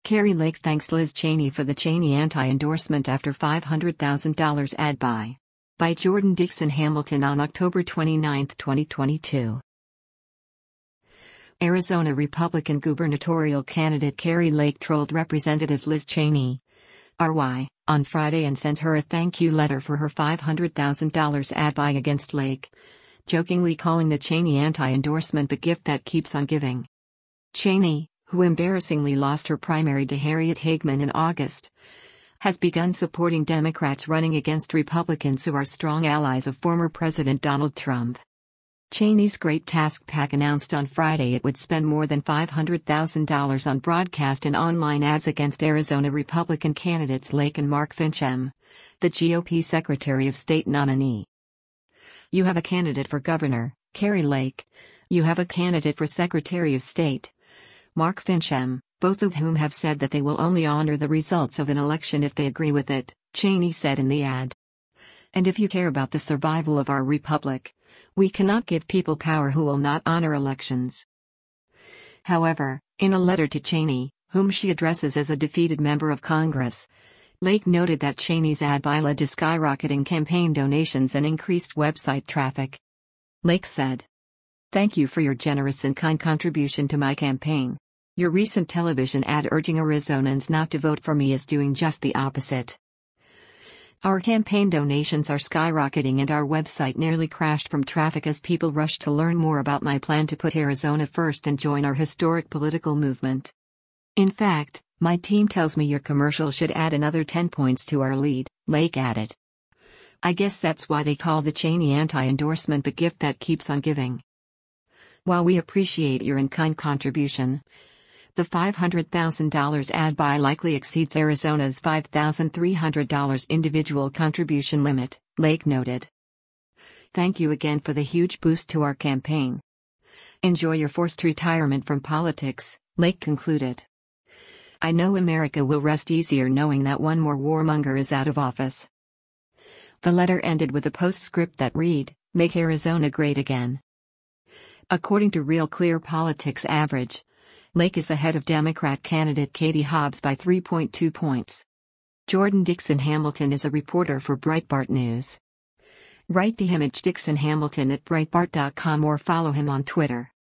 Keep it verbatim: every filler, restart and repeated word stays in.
Kari Lake thanks Liz Cheney for the Cheney anti-endorsement after five hundred thousand dollars ad buy. By Jordan Dixon Hamilton on October twenty-ninth, twenty twenty-two. Arizona Republican gubernatorial candidate Kari Lake trolled Representative Liz Cheney R Y on Friday and sent her a thank you letter for her five hundred thousand dollars ad buy against Lake, jokingly calling the Cheney anti-endorsement the gift that keeps on giving. Cheney, who embarrassingly lost her primary to Harriet Hageman in August, has begun supporting Democrats running against Republicans who are strong allies of former President Donald Trump. Cheney's Great Task PAC announced on Friday it would spend more than five hundred thousand dollars on broadcast and online ads against Arizona Republican candidates Lake and Mark Finchem, the G O P Secretary of State nominee. You have a candidate for governor, Kari Lake. You have a candidate for Secretary of State, Mark Finchem, both of whom have said that they will only honor the results of an election if they agree with it, Cheney said in the ad. And if you care about the survival of our republic, we cannot give people power who will not honor elections. However, in a letter to Cheney, whom she addresses as a defeated member of Congress, Lake noted that Cheney's ad buy led to skyrocketing campaign donations and increased website traffic. Lake said, "Thank you for your generous and kind contribution to my campaign. Your recent television ad urging Arizonans not to vote for me is doing just the opposite. Our campaign donations are skyrocketing and our website nearly crashed from traffic as people rushed to learn more about my plan to put Arizona first and join our historic political movement. In fact, my team tells me your commercial should add another ten points to our lead," Lake added. "I guess that's why they call the Cheney anti-endorsement the gift that keeps on giving. While we appreciate your in-kind contribution, the five hundred thousand dollars ad buy likely exceeds Arizona's five thousand three hundred dollars individual contribution limit," Lake noted. "Thank you again for the huge boost to our campaign. Enjoy your forced retirement from politics," Lake concluded. "I know America will rest easier knowing that one more warmonger is out of office." The letter ended with a postscript that read, "Make Arizona great again." According to Real Clear Politics Average, Lake is ahead of Democrat candidate Katie Hobbs by three point two points. Jordan Dixon Hamilton is a reporter for Breitbart News. Write the image Dixon Hamilton at Breitbart dot com or follow him on Twitter.